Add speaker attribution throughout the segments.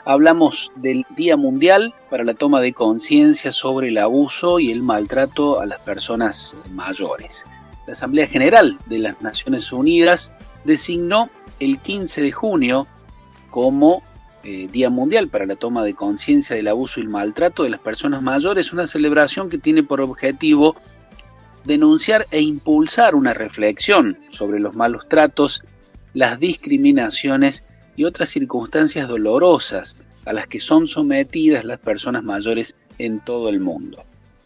Speaker 1: hablamos del Día Mundial para la toma de conciencia sobre el abuso y el maltrato a las personas mayores. La Asamblea General de las Naciones Unidas designó el 15 de junio como Día Mundial para la toma de conciencia del abuso y el maltrato de las personas mayores, una celebración que tiene por objetivo denunciar e impulsar una reflexión sobre los malos tratos, las discriminaciones y otras circunstancias dolorosas a las que son sometidas las personas mayores en todo el mundo.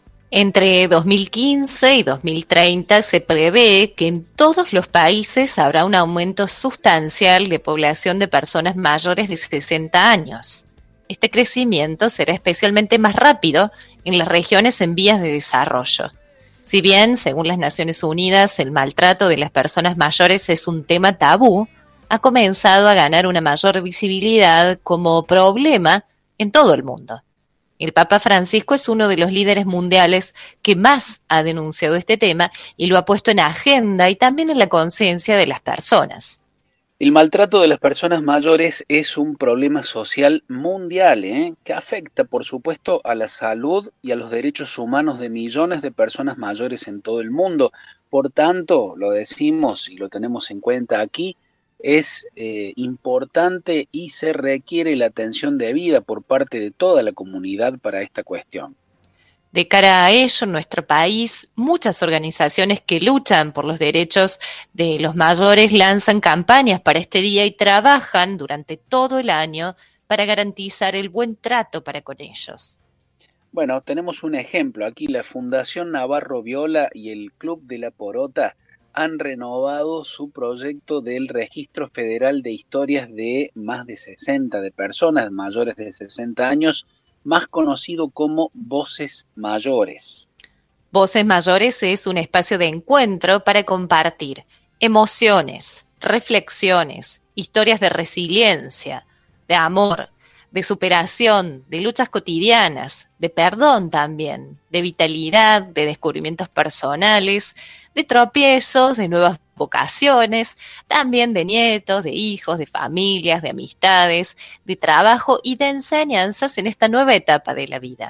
Speaker 2: Entre 2015 y 2030 se prevé que en todos los países habrá un aumento sustancial de población de personas mayores de 60 años. Este crecimiento será especialmente más rápido en las regiones en vías de desarrollo. Si bien, según las Naciones Unidas, el maltrato de las personas mayores es un tema tabú, ha comenzado a ganar una mayor visibilidad como problema en todo el mundo. El Papa Francisco es uno de los líderes mundiales que más ha denunciado este tema y lo ha puesto en agenda y también en la conciencia de las personas.
Speaker 1: El maltrato de las personas mayores es un problema social mundial, que afecta, por supuesto, a la salud y a los derechos humanos de millones de personas mayores en todo el mundo. Por tanto, lo decimos y lo tenemos en cuenta aquí, es importante y se requiere la atención debida por parte de toda la comunidad para esta cuestión.
Speaker 2: De cara a ello, en nuestro país, muchas organizaciones que luchan por los derechos de los mayores lanzan campañas para este día y trabajan durante todo el año para garantizar el buen trato para con ellos.
Speaker 1: Bueno, tenemos un ejemplo. Aquí la Fundación Navarro Viola y el Club de la Porota han renovado su proyecto del Registro Federal de Historias de más de 60 de personas mayores de 60 años, más conocido como Voces Mayores.
Speaker 2: Voces Mayores es un espacio de encuentro para compartir emociones, reflexiones, historias de resiliencia, de amor, de superación, de luchas cotidianas, de perdón también, de vitalidad, de descubrimientos personales, de tropiezos, de nuevas vocaciones, también de nietos, de hijos, de familias, de amistades, de trabajo y de enseñanzas en esta nueva etapa de la vida.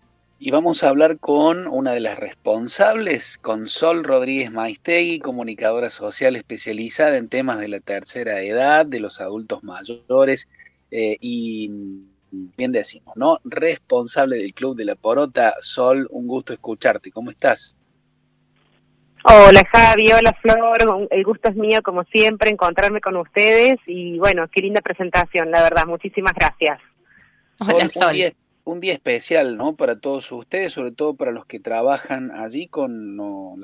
Speaker 1: Y vamos a hablar con una de las responsables, con Sol Rodríguez Maistegui, comunicadora social especializada en temas de la tercera edad, de los adultos mayores y, bien decimos, ¿no? Responsable del Club de la Porota. Sol, un gusto escucharte. ¿Cómo estás?
Speaker 3: Hola Javi, hola Flor, el gusto es mío como siempre encontrarme con ustedes y bueno, qué linda presentación, la verdad, muchísimas gracias.
Speaker 2: Hola Sol.
Speaker 1: Un día especial, ¿no? Para todos ustedes, sobre todo para los que trabajan allí con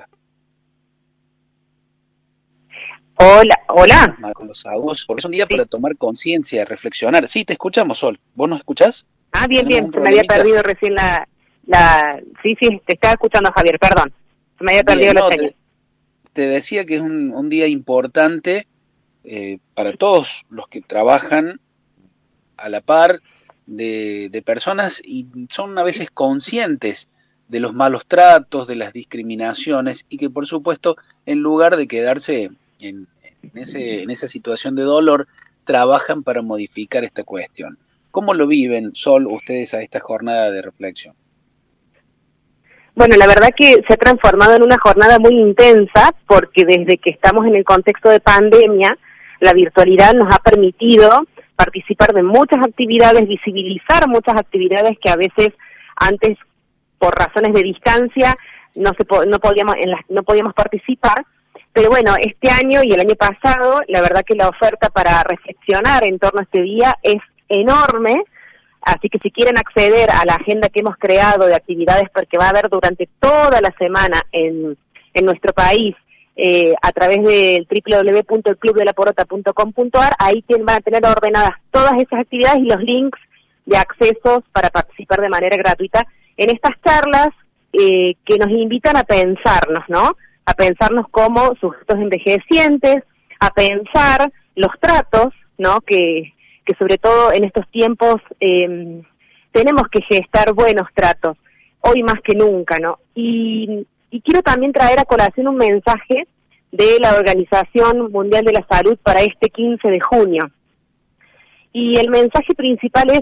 Speaker 3: Hola.
Speaker 1: Los adultos, porque es un día para tomar conciencia, reflexionar. Sí, te escuchamos, Sol. ¿Vos nos escuchás?
Speaker 3: Ah, bien, se me había perdido recién Sí, te estaba escuchando Javier, perdón. Se me había perdido la señal.
Speaker 1: Te decía que es un día importante para todos los que trabajan a la par de personas y son a veces conscientes de los malos tratos, de las discriminaciones y que por supuesto en lugar de quedarse en esa situación de dolor, trabajan para modificar esta cuestión. ¿Cómo lo viven, Sol, ustedes a esta jornada de reflexión?
Speaker 3: Bueno, la verdad que se ha transformado en una jornada muy intensa porque desde que estamos en el contexto de pandemia, la virtualidad nos ha permitido participar de muchas actividades, visibilizar muchas actividades que a veces antes, por razones de distancia, no podíamos participar. Pero bueno, este año y el año pasado, la verdad que la oferta para reflexionar en torno a este día es enorme. Así que si quieren acceder a la agenda que hemos creado de actividades, porque va a haber durante toda la semana en nuestro país, a través del www.elclubdelaporota.com.ar, ahí van a tener ordenadas todas esas actividades y los links de accesos para participar de manera gratuita en estas charlas que nos invitan a pensarnos, ¿no? A pensarnos como sujetos envejecientes, a pensar los tratos, ¿no? Que sobre todo en estos tiempos tenemos que gestar buenos tratos, hoy más que nunca, ¿no? Y quiero también traer a colación un mensaje de la Organización Mundial de la Salud para este 15 de junio. Y el mensaje principal es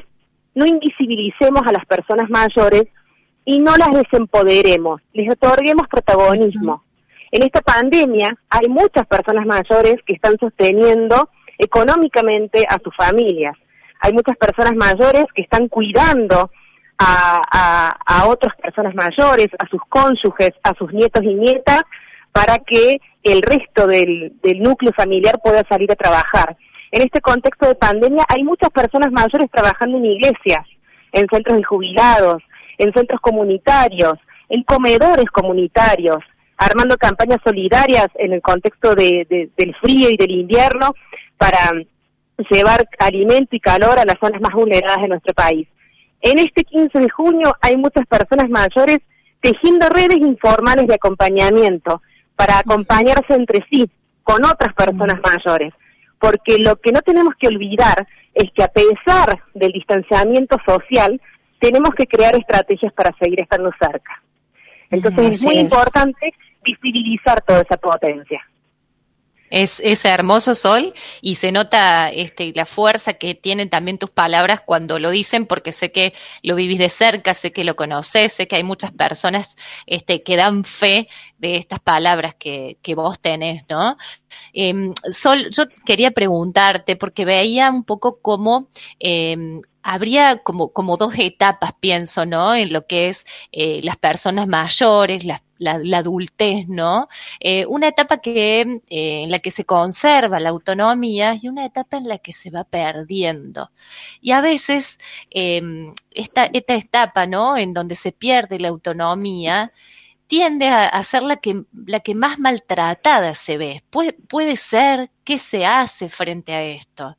Speaker 3: no invisibilicemos a las personas mayores y no las desempoderemos, les otorguemos protagonismo. En esta pandemia hay muchas personas mayores que están sosteniendo económicamente a sus familias. Hay muchas personas mayores que están cuidando a otras personas mayores, a sus cónyuges, a sus nietos y nietas, para que el resto del núcleo familiar pueda salir a trabajar. En este contexto de pandemia hay muchas personas mayores trabajando en iglesias, en centros de jubilados, en centros comunitarios, en comedores comunitarios, armando campañas solidarias en el contexto del frío y del invierno para llevar alimento y calor a las zonas más vulneradas de nuestro país. En este 15 de junio hay muchas personas mayores tejiendo redes informales de acompañamiento para acompañarse entre sí con otras personas mayores, porque lo que no tenemos que olvidar es que a pesar del distanciamiento social, tenemos que crear estrategias para seguir estando cerca. Entonces es muy importante visibilizar toda esa potencia.
Speaker 2: Es hermoso, Sol, y se nota la fuerza que tienen también tus palabras cuando lo dicen, porque sé que lo vivís de cerca, sé que lo conocés, sé que hay muchas personas que dan fe de estas palabras que vos tenés, ¿no? Sol, yo quería preguntarte, porque veía un poco cómo habría como dos etapas, pienso, ¿no? En lo que es las personas mayores, la adultez, ¿no? Una etapa en la que se conserva la autonomía y una etapa en la que se va perdiendo. Y a veces esta etapa, ¿no? En donde se pierde la autonomía tiende a ser la que más maltratada se ve. ¿Puede ser? ¿Qué se hace frente a esto?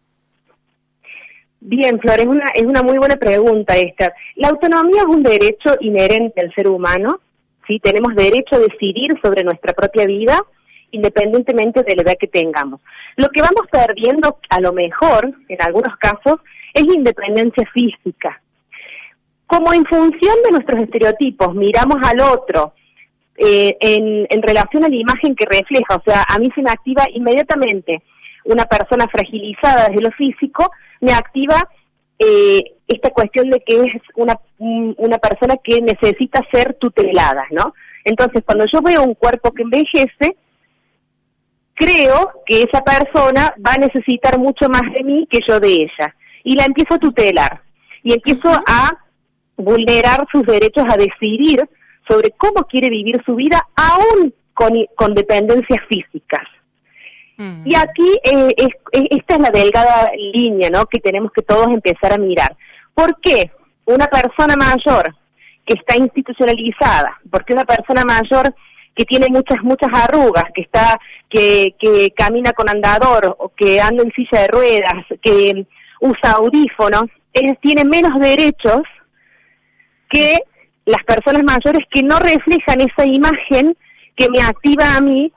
Speaker 3: Bien, Flor, es una muy buena pregunta esta. La autonomía es un derecho inherente al ser humano, ¿sí? Tenemos derecho a decidir sobre nuestra propia vida, independientemente de la edad que tengamos. Lo que vamos perdiendo, a lo mejor, en algunos casos, es independencia física. Como en función de nuestros estereotipos, miramos al otro en relación a la imagen que refleja, o sea, a mí se me activa inmediatamente una persona fragilizada desde lo físico, me activa esta cuestión de que es una persona que necesita ser tutelada, ¿no? Entonces, cuando yo veo un cuerpo que envejece, creo que esa persona va a necesitar mucho más de mí que yo de ella. Y la empiezo a tutelar. Y empiezo a vulnerar sus derechos a decidir sobre cómo quiere vivir su vida, aún con dependencias físicas. Y aquí esta es la delgada línea, ¿no?, que tenemos que todos empezar a mirar. ¿Por qué una persona mayor que está institucionalizada? ¿Por qué una persona mayor que tiene muchas arrugas, que camina con andador, o que anda en silla de ruedas, que usa audífonos, tiene menos derechos que las personas mayores que no reflejan esa imagen que me activa a mí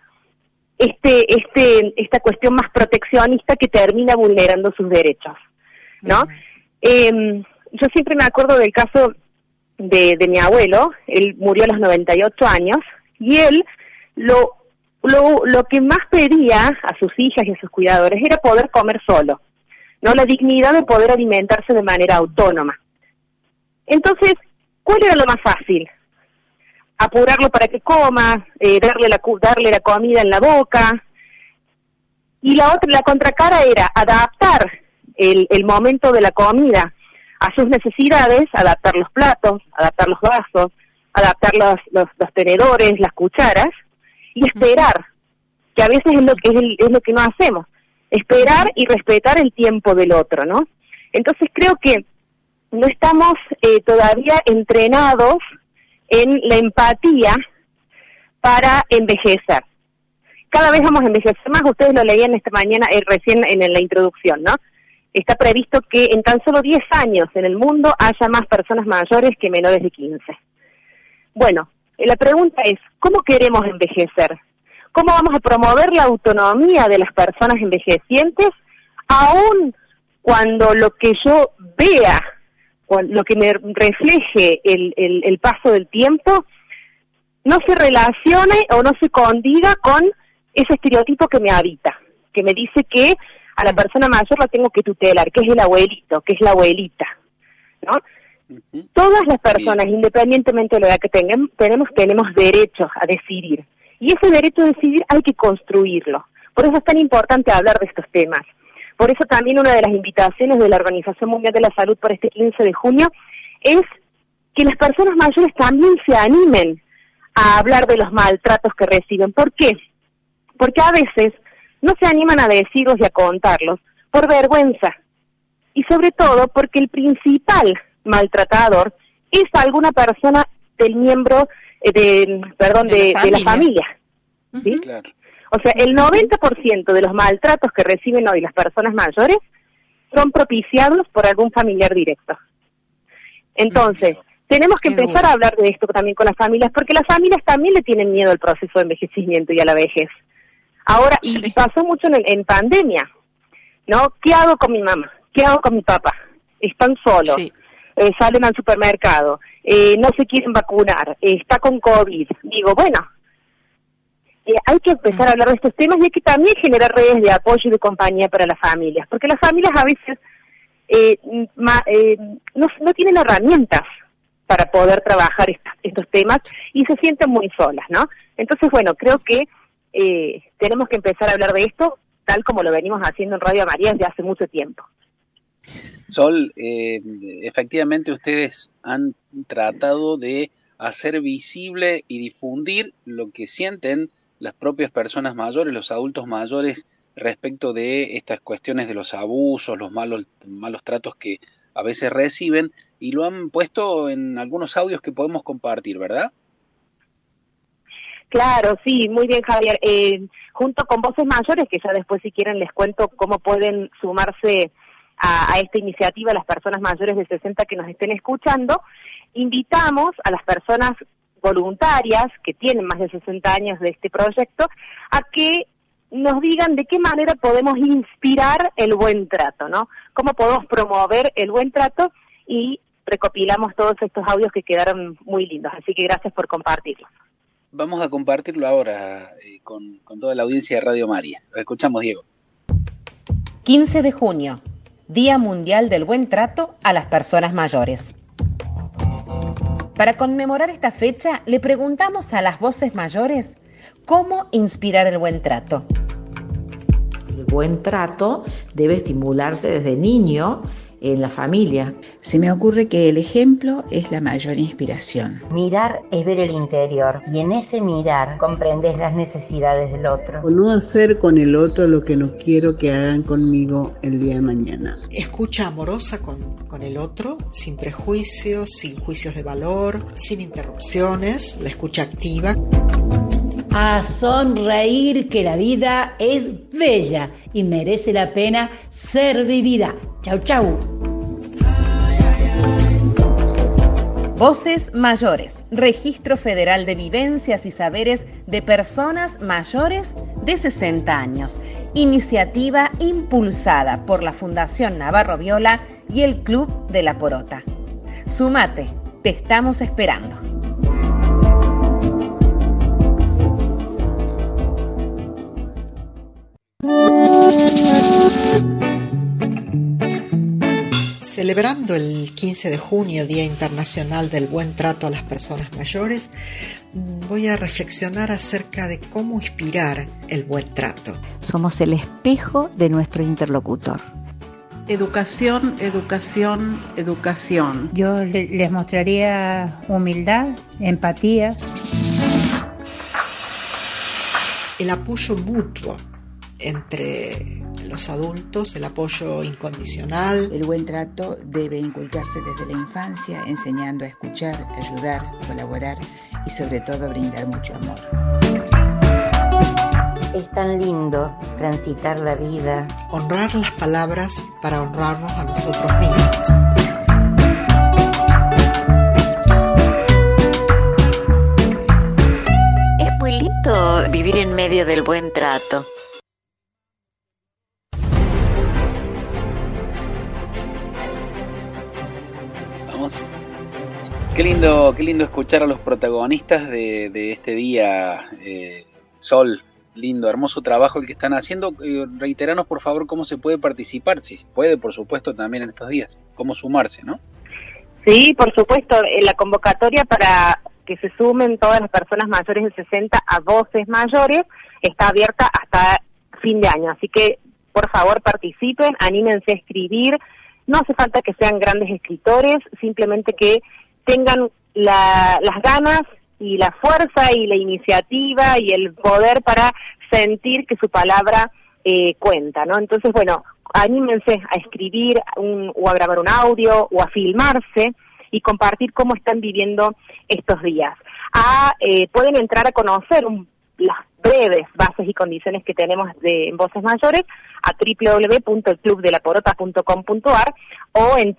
Speaker 3: esta cuestión más proteccionista que termina vulnerando sus derechos, ¿no? Yo siempre me acuerdo del caso de mi abuelo. Él murió a los 98 años y él lo que más pedía a sus hijas y a sus cuidadores era poder comer solo, ¿no? La dignidad de poder alimentarse de manera autónoma. Entonces, ¿cuál era lo más fácil? Apurarlo para que coma, darle la comida en la boca. Y la contracara era adaptar el momento de la comida a sus necesidades, adaptar los platos, adaptar los vasos, adaptar los tenedores, las cucharas, y esperar, que a veces es lo que no hacemos, esperar y respetar el tiempo del otro, ¿no? Entonces creo que no estamos todavía entrenados en la empatía para envejecer. Cada vez vamos a envejecer más. Ustedes lo leían esta mañana, recién en la introducción, ¿no? Está previsto que en tan solo 10 años en el mundo haya más personas mayores que menores de 15. Bueno, la pregunta es, ¿cómo queremos envejecer? ¿Cómo vamos a promover la autonomía de las personas envejecientes, aun cuando lo que yo vea, lo que me refleje el paso del tiempo, no se relacione o no se condiga con ese estereotipo que me habita, que me dice que a la persona mayor la tengo que tutelar, que es el abuelito, que es la abuelita, ¿no? Todas las personas, independientemente de la edad que tenemos derechos a decidir. Y ese derecho a decidir hay que construirlo. Por eso es tan importante hablar de estos temas. Por eso también una de las invitaciones de la Organización Mundial de la Salud para este 15 de junio es que las personas mayores también se animen a hablar de los maltratos que reciben. ¿Por qué? Porque a veces no se animan a decirlos y a contarlos por vergüenza. Y sobre todo porque el principal maltratador es alguna persona del miembro, de la familia. ¿Sí?
Speaker 1: Claro.
Speaker 3: O sea, el 90% de los maltratos que reciben hoy las personas mayores son propiciados por algún familiar directo. Entonces, tenemos que empezar a hablar de esto también con las familias, porque las familias también le tienen miedo al proceso de envejecimiento y a la vejez. Ahora, y pasó mucho en pandemia, ¿no? ¿Qué hago con mi mamá? ¿Qué hago con mi papá? Están solos, salen al supermercado, no se quieren vacunar, está con COVID. Digo, bueno, hay que empezar a hablar de estos temas y hay que también generar redes de apoyo y de compañía para las familias, porque las familias a veces no tienen herramientas para poder trabajar estos temas y se sienten muy solas, ¿no? Entonces, bueno, creo que tenemos que empezar a hablar de esto tal como lo venimos haciendo en Radio María desde hace mucho tiempo.
Speaker 1: Sol, efectivamente ustedes han tratado de hacer visible y difundir lo que sienten las propias personas mayores, los adultos mayores, respecto de estas cuestiones de los abusos, los malos tratos que a veces reciben, y lo han puesto en algunos audios que podemos compartir, ¿verdad?
Speaker 3: Claro, sí, muy bien, Javier. Junto con Voces Mayores, que ya después si quieren les cuento cómo pueden sumarse a esta iniciativa las personas mayores de 60 que nos estén escuchando, invitamos a las personas voluntarias que tienen más de 60 años de este proyecto a que nos digan de qué manera podemos inspirar el buen trato, ¿no? Cómo podemos promover el buen trato, y recopilamos todos estos audios que quedaron muy lindos, así que gracias por compartirlos.
Speaker 1: Vamos a compartirlo ahora con toda la audiencia de Radio María. Lo escuchamos, Diego.
Speaker 4: 15 de junio, Día Mundial del Buen Trato a las Personas Mayores. Para conmemorar esta fecha, le preguntamos a las voces mayores cómo inspirar el buen trato.
Speaker 5: El buen trato debe estimularse desde niño en la familia.
Speaker 6: Se me ocurre que el ejemplo es la mayor inspiración.
Speaker 7: Mirar es ver el interior, y en ese mirar comprendes las necesidades del otro.
Speaker 8: O no hacer con el otro lo que no quiero que hagan conmigo el día de mañana.
Speaker 9: Escucha amorosa con el otro, sin prejuicios, sin juicios de valor, sin interrupciones, la escucha activa.
Speaker 10: A sonreír, que la vida es bella y merece la pena ser vivida. Chau, chau.
Speaker 4: Voces Mayores, Registro Federal de Vivencias y Saberes de Personas Mayores de 60 años. Iniciativa impulsada por la Fundación Navarro Viola y el Club de la Porota. Sumate, te estamos esperando.
Speaker 9: Celebrando el 15 de junio, Día Internacional del Buen Trato a las Personas Mayores, voy a reflexionar acerca de cómo inspirar el buen trato.
Speaker 7: Somos el espejo de nuestro interlocutor.
Speaker 8: Educación, educación, educación.
Speaker 11: Yo les mostraría humildad, empatía.
Speaker 9: El apoyo mutuo entre los adultos, el apoyo incondicional.
Speaker 6: El buen trato debe inculcarse desde la infancia, enseñando a escuchar, ayudar, colaborar y sobre todo brindar mucho amor.
Speaker 7: Es tan lindo transitar la vida.
Speaker 9: Honrar las palabras para honrarnos a nosotros mismos.
Speaker 7: Es muy lindo vivir en medio del buen trato.
Speaker 1: Qué lindo escuchar a los protagonistas de este día, Sol. Lindo, hermoso trabajo el que están haciendo. Reiteranos, por favor, cómo se puede participar, si se puede, por supuesto, también en estos días. Cómo sumarse, ¿no?
Speaker 3: Sí, por supuesto, la convocatoria para que se sumen todas las personas mayores de 60 a voces mayores está abierta hasta fin de año, así que por favor participen, anímense a escribir, no hace falta que sean grandes escritores, simplemente que tengan las ganas y la fuerza y la iniciativa y el poder para sentir que su palabra cuenta, ¿no? Entonces, bueno, anímense a escribir o a grabar un audio o a filmarse y compartir cómo están viviendo estos días. Pueden entrar a conocer las breves bases y condiciones que tenemos en Voces Mayores a www.elclubdelaporota.com.ar o en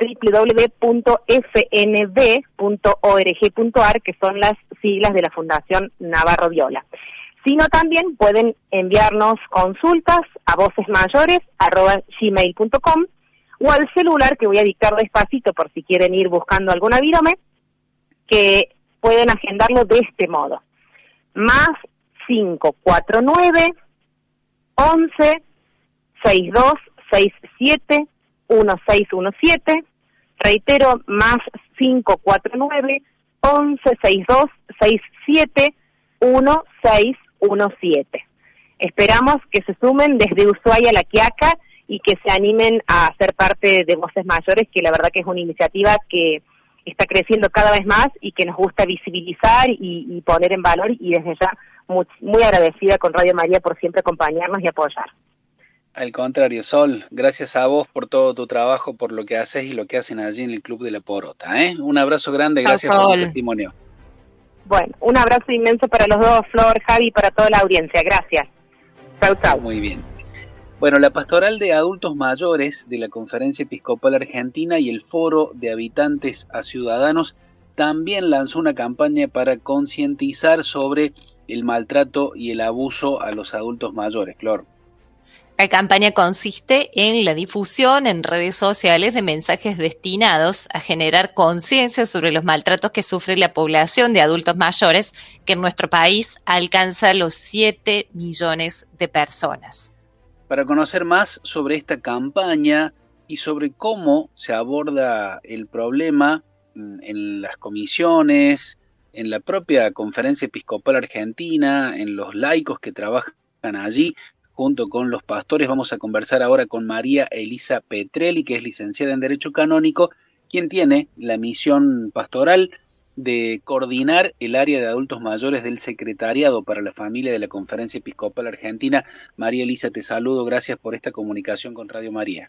Speaker 3: www.fnb.org.ar, que son las siglas de la Fundación Navarro Viola. Sino también pueden enviarnos consultas a vocesmayores@gmail.com o al celular, que voy a dictar despacito por si quieren ir buscando algún avirome, que pueden agendarlo de este modo. Más 549 11 62 67 1617. Reitero, más 549 11 62 67 1617. Esperamos que se sumen desde Ushuaia a La Quiaca y que se animen a ser parte de Voces Mayores, que la verdad que es una iniciativa que está creciendo cada vez más y que nos gusta visibilizar y poner en valor, y desde ya muy agradecida con Radio María por siempre acompañarnos y apoyar.
Speaker 1: Al contrario, Sol, gracias a vos por todo tu trabajo, por lo que haces y lo que hacen allí en el Club de la Porota. Un abrazo grande, gracias por tu testimonio.
Speaker 3: Bueno, un abrazo inmenso para los dos, Flor, Javi, y para toda la audiencia. Gracias. Chau, chau.
Speaker 1: Muy bien. Bueno, la Pastoral de Adultos Mayores de la Conferencia Episcopal Argentina y el Foro de Habitantes a Ciudadanos también lanzó una campaña para concientizar sobre el maltrato y el abuso a los adultos mayores. Flor.
Speaker 2: La campaña consiste en la difusión en redes sociales de mensajes destinados a generar conciencia sobre los maltratos que sufre la población de adultos mayores, que en nuestro país alcanza los 7 millones de personas.
Speaker 1: Para conocer más sobre esta campaña y sobre cómo se aborda el problema en las comisiones, en la propia Conferencia Episcopal Argentina, en los laicos que trabajan allí, junto con los pastores, vamos a conversar ahora con María Elisa Petrelli, que es licenciada en Derecho Canónico, quien tiene la misión pastoral de coordinar el área de adultos mayores del Secretariado para la Familia de la Conferencia Episcopal Argentina. María Elisa, te saludo, gracias por esta comunicación con Radio María.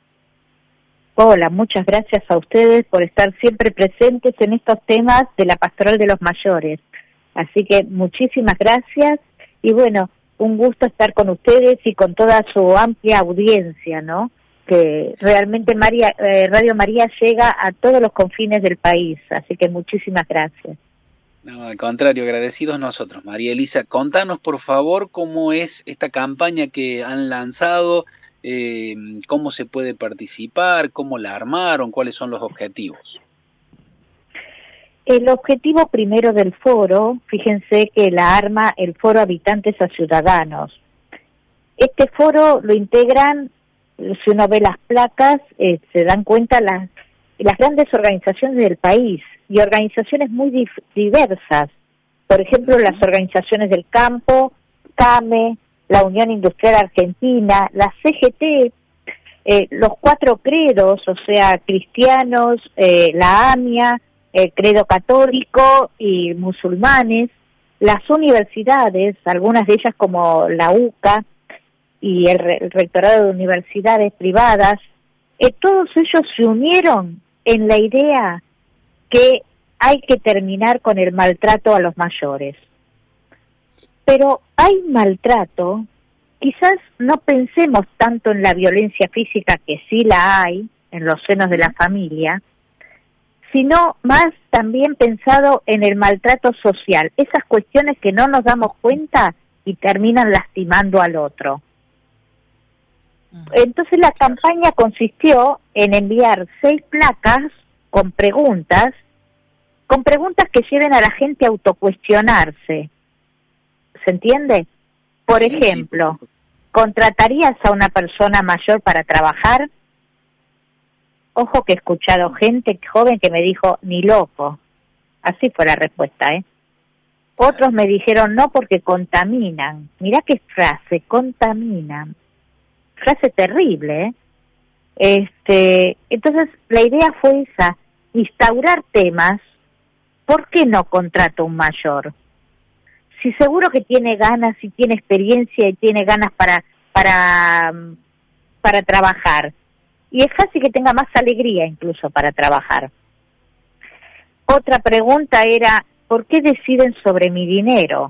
Speaker 12: Hola, muchas gracias a ustedes por estar siempre presentes en estos temas de la pastoral de los mayores. Así que muchísimas gracias y bueno, un gusto estar con ustedes y con toda su amplia audiencia, ¿no? Que realmente Radio María llega a todos los confines del país, así que muchísimas gracias.
Speaker 1: No, al contrario, agradecidos nosotros. María Elisa, contanos por favor cómo es esta campaña que han lanzado, cómo se puede participar, cómo la armaron, cuáles son los objetivos.
Speaker 12: El objetivo primero del foro, fíjense que la arma el Foro Habitantes a Ciudadanos. Este foro lo integran, si uno ve las placas, se dan cuenta las grandes organizaciones del país y organizaciones muy diversas. Por ejemplo, las organizaciones del campo, CAME, la Unión Industrial Argentina, la CGT, los 4 credos, o sea, cristianos, la AMIA, el credo católico y musulmanes, las universidades, algunas de ellas como la UCA y el rectorado de universidades privadas, todos ellos se unieron en la idea que hay que terminar con el maltrato a los mayores. Pero hay maltrato, quizás no pensemos tanto en la violencia física, que sí la hay en los senos de la familia, sino más también pensado en el maltrato social, esas cuestiones que no nos damos cuenta y terminan lastimando al otro. Entonces la campaña consistió en enviar 6 placas con preguntas que lleven a la gente a autocuestionarse. ¿Se entiende? Por ejemplo, ¿contratarías a una persona mayor para trabajar? Ojo que he escuchado gente joven que me dijo, ni loco. Así fue la respuesta, ¿eh? Otros me dijeron, no, porque contaminan. Mirá qué frase, contaminan. Frase terrible, ¿eh? Entonces, la idea fue esa, instaurar temas. ¿Por qué no contrato un mayor? Si seguro que tiene ganas, si tiene experiencia y tiene ganas para trabajar. Y es fácil que tenga más alegría incluso para trabajar. Otra pregunta era, ¿por qué deciden sobre mi dinero?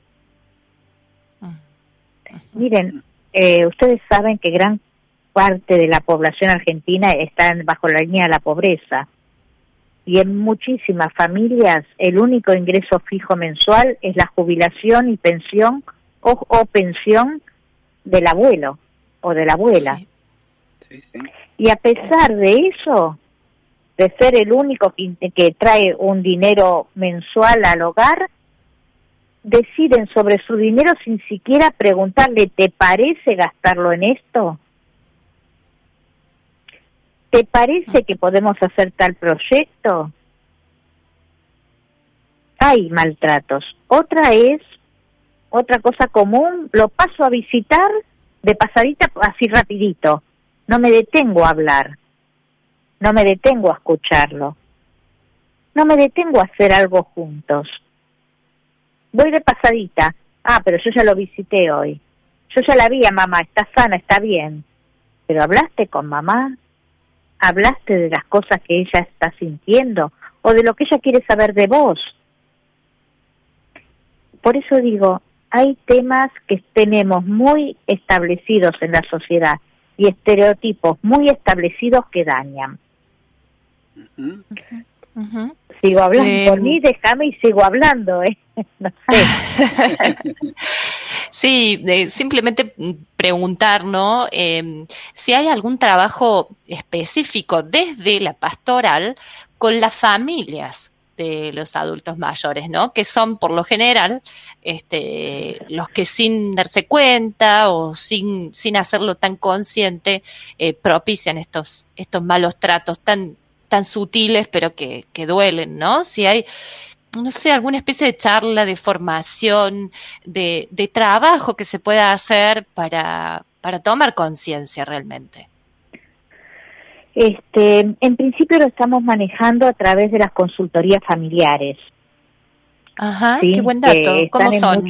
Speaker 12: Miren, ustedes saben que gran parte de la población argentina está bajo la línea de la pobreza. Y en muchísimas familias el único ingreso fijo mensual es la jubilación y pensión o pensión del abuelo o de la abuela.
Speaker 1: Sí.
Speaker 12: Y a pesar de eso, de ser el único que trae un dinero mensual al hogar, deciden sobre su dinero sin siquiera preguntarle, ¿te parece gastarlo en esto? ¿Te parece que podemos hacer tal proyecto? Hay maltratos. Otra cosa común, lo paso a visitar de pasadita así rapidito. No me detengo a hablar. No me detengo a escucharlo. No me detengo a hacer algo juntos. Voy de pasadita. Ah, pero yo ya lo visité hoy. Yo ya la vi a mamá, está sana, está bien. Pero ¿hablaste con mamá? ¿Hablaste de las cosas que ella está sintiendo o de lo que ella quiere saber de vos? Por eso digo, hay temas que tenemos muy establecidos en la sociedad y estereotipos muy establecidos que dañan. Sigo hablando, por mí déjame y sigo hablando, no sé.
Speaker 2: Sí, simplemente preguntar, ¿no? Si hay algún trabajo específico desde la pastoral con las familias de los adultos mayores, ¿no? Que son por lo general los que sin darse cuenta o sin hacerlo tan consciente propician estos malos tratos tan sutiles pero que duelen, ¿no? Si hay, no sé, alguna especie de charla, de formación, de trabajo que se pueda hacer para tomar conciencia realmente.
Speaker 12: En principio lo estamos manejando a través de las consultorías familiares.
Speaker 2: Ajá, ¿sí? Qué buen dato. ¿Cómo son?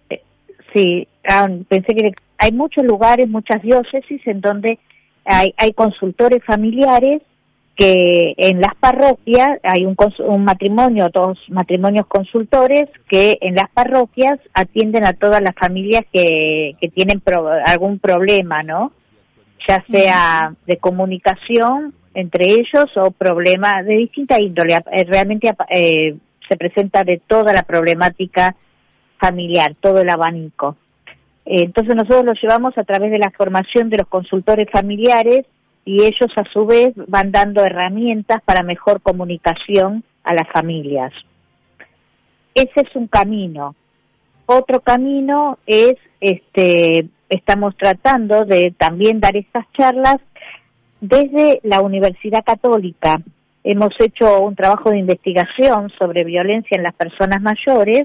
Speaker 12: Pensé que hay muchos lugares, muchas diócesis en donde hay consultores familiares que en las parroquias hay un matrimonio, 2 matrimonios consultores que en las parroquias atienden a todas las familias que tienen algún problema, ¿no? Ya sea de comunicación entre ellos o problemas de distinta índole. Realmente se presenta de toda la problemática familiar, todo el abanico. Entonces nosotros lo llevamos a través de la formación de los consultores familiares y ellos a su vez van dando herramientas para mejor comunicación a las familias. Ese es un camino. Otro camino es, estamos tratando de también dar estas charlas desde la Universidad Católica. Hemos hecho un trabajo de investigación sobre violencia en las personas mayores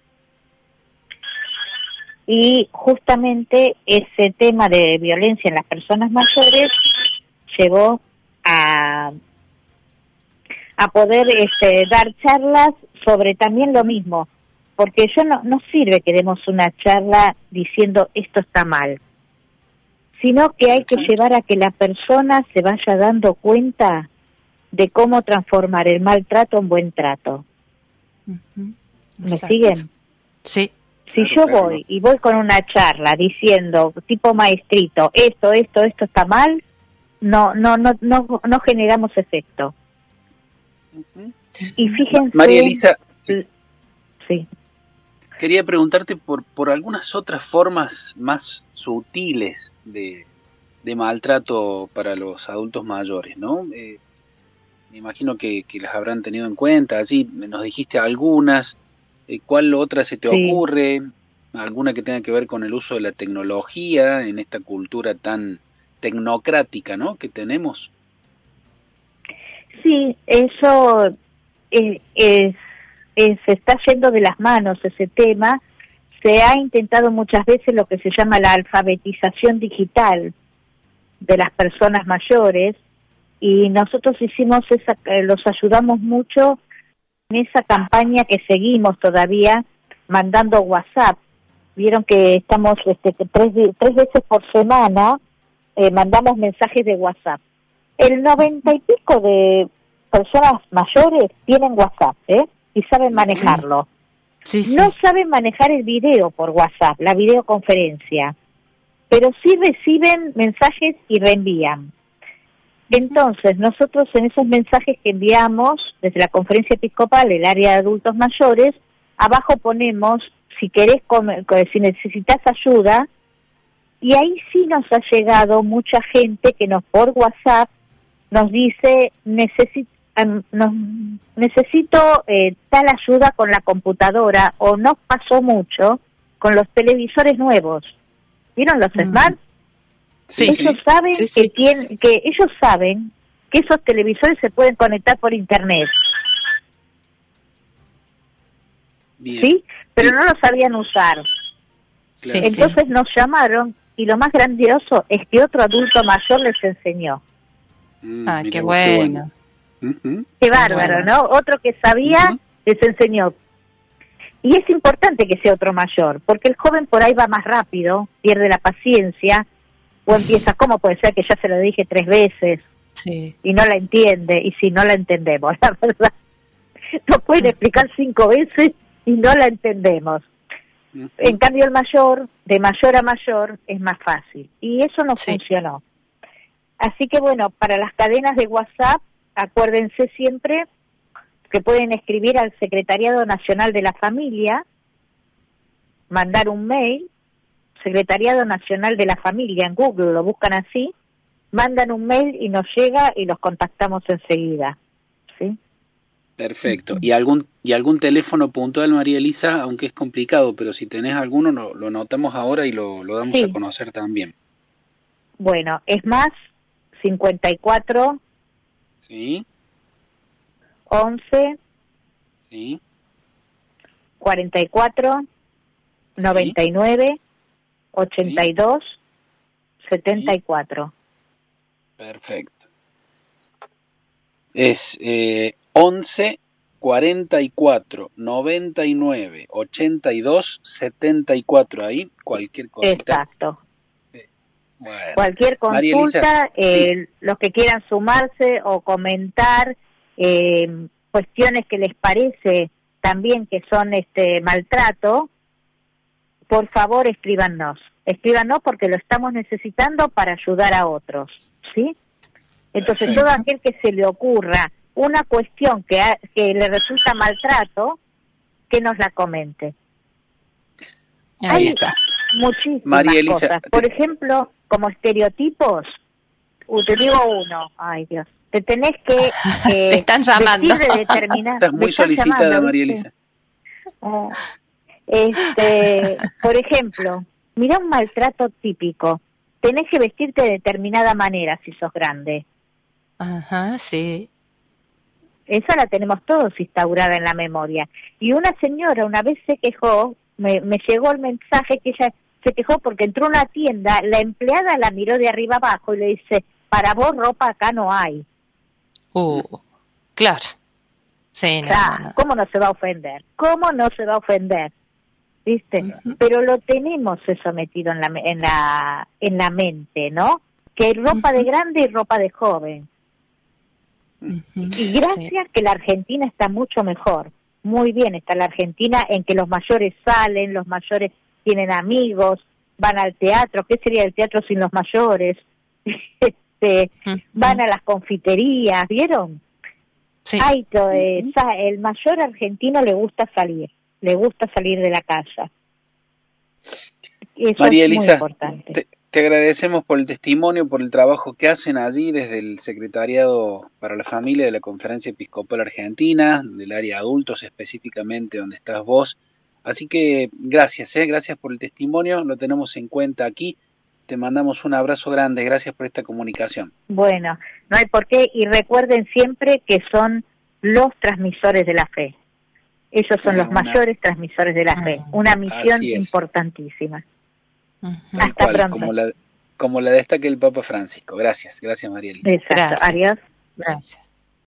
Speaker 12: y justamente ese tema de violencia en las personas mayores llevó a poder dar charlas sobre también lo mismo, porque no sirve que demos una charla diciendo esto está mal, sino que hay que llevar a que la persona se vaya dando cuenta de cómo transformar el maltrato en buen trato. ¿Me siguen?
Speaker 2: Sí.
Speaker 12: Si yo voy con una charla diciendo tipo maestrito, esto está mal, no generamos efecto. Y fíjense,
Speaker 1: María Elisa,
Speaker 12: sí.
Speaker 1: Quería preguntarte por algunas otras formas más sutiles de maltrato para los adultos mayores, ¿no? Me imagino que las habrán tenido en cuenta. Allí nos dijiste algunas. ¿Cuál otra se te ocurre? ¿Alguna que tenga que ver con el uso de la tecnología en esta cultura tan tecnocrática, ¿no?, que tenemos?
Speaker 12: Sí, eso se está yendo de las manos ese tema. Se ha intentado muchas veces lo que se llama la alfabetización digital de las personas mayores, y nosotros los ayudamos mucho en esa campaña que seguimos todavía mandando WhatsApp. Vieron que estamos tres veces por semana mandamos mensajes de WhatsApp. El 90 y pico de personas mayores tienen WhatsApp, y saben manejarlo.
Speaker 2: Sí, sí.
Speaker 12: No saben manejar el video por WhatsApp, la videoconferencia, pero sí reciben mensajes y reenvían. Entonces, nosotros en esos mensajes que enviamos desde la Conferencia Episcopal, el área de adultos mayores, abajo ponemos, si si necesitas ayuda, y ahí sí nos ha llegado mucha gente que por WhatsApp nos dice, necesito tal ayuda con la computadora, o nos pasó mucho con los televisores nuevos. ¿Vieron los Smart?
Speaker 2: Sí,
Speaker 12: ellos saben que ellos saben que esos televisores se pueden conectar por internet.
Speaker 1: Bien.
Speaker 12: ¿Sí? Pero no lo sabían usar.
Speaker 1: Claro.
Speaker 12: Entonces nos llamaron, y lo más grandioso es que otro adulto mayor les enseñó.
Speaker 2: Qué bueno.
Speaker 12: Qué bárbaro, ¿no? Otro que sabía les enseñó. Y es importante que sea otro mayor, porque el joven por ahí va más rápido, pierde la paciencia, o empieza, ¿cómo puede ser que ya se lo dije 3 veces?
Speaker 2: Sí.
Speaker 12: Y no la entiende, y si no la entendemos, la verdad. No pueden explicar 5 veces y no la entendemos. En cambio el mayor, de mayor a mayor, es más fácil. Y eso no funcionó. Así que bueno, para las cadenas de WhatsApp, acuérdense siempre que pueden escribir al Secretariado Nacional de la Familia, mandar un mail, Secretariado Nacional de la Familia, en Google lo buscan así, mandan un mail y nos llega y los contactamos enseguida. ¿Sí?
Speaker 1: Perfecto. ¿Y algún teléfono puntual, María Elisa? Aunque es complicado, pero si tenés alguno, lo anotamos ahora y lo damos a conocer también.
Speaker 12: Bueno, es más 54
Speaker 1: Sí.
Speaker 12: 11
Speaker 1: Sí.
Speaker 12: 44 99 82 74.
Speaker 1: Perfecto. Es 11 44 99 82 74. Ahí cualquier cosita.
Speaker 12: Exacto.
Speaker 1: Bueno.
Speaker 12: Cualquier
Speaker 1: María
Speaker 12: consulta,
Speaker 1: Elisa,
Speaker 12: los que quieran sumarse o comentar cuestiones que les parece también que son maltrato, por favor escríbanos porque lo estamos necesitando para ayudar a otros, ¿sí? Entonces
Speaker 1: Perfecto.
Speaker 12: todo aquel que se le ocurra una cuestión que le resulta maltrato, que nos la comente.
Speaker 2: Ahí está.
Speaker 12: Muchísimas
Speaker 1: María Elisa,
Speaker 12: cosas. Por ejemplo, como estereotipos, te digo uno, ay Dios, te tenés que
Speaker 2: te están llamando.
Speaker 12: vestir de determinada.
Speaker 1: Estás muy solicitada, María Elisa.
Speaker 12: Por ejemplo, mira un maltrato típico. Tenés que vestirte de determinada manera si sos grande.
Speaker 2: Ajá, sí.
Speaker 12: Esa la tenemos todos instaurada en la memoria. Y una señora una vez se quejó, me llegó el mensaje que ella se quejó porque entró a una tienda, la empleada la miró de arriba abajo y le dice, para vos ropa acá no hay.
Speaker 2: Claro. Sí, no, no.
Speaker 12: ¿Cómo no se va a ofender? ¿Cómo no se va a ofender? ¿Viste? Pero lo tenemos eso metido en la mente, ¿no? Que hay ropa de grande y ropa de joven. Y gracias que la Argentina está mucho mejor. Muy bien está la Argentina en que los mayores salen, los mayores tienen amigos, van al teatro. ¿Qué sería el teatro sin los mayores? Van a las confiterías, ¿vieron?
Speaker 2: Sí.
Speaker 12: El mayor argentino le gusta salir de la casa. Eso
Speaker 1: María
Speaker 12: es muy
Speaker 1: Elisa,
Speaker 12: importante.
Speaker 1: te agradecemos por el testimonio, por el trabajo que hacen allí desde el Secretariado para la Familia de la Conferencia Episcopal Argentina, del área adultos específicamente donde estás vos. Así que gracias por el testimonio, lo tenemos en cuenta aquí. Te mandamos un abrazo grande, gracias por esta comunicación.
Speaker 12: Bueno, no hay por qué, y recuerden siempre que son los transmisores de la fe. Ellos son los mayores transmisores de la fe. Una misión importantísima. Hasta pronto.
Speaker 1: Como la destaca el Papa Francisco. Gracias, Marieli.
Speaker 12: Exacto, adiós.
Speaker 2: Gracias.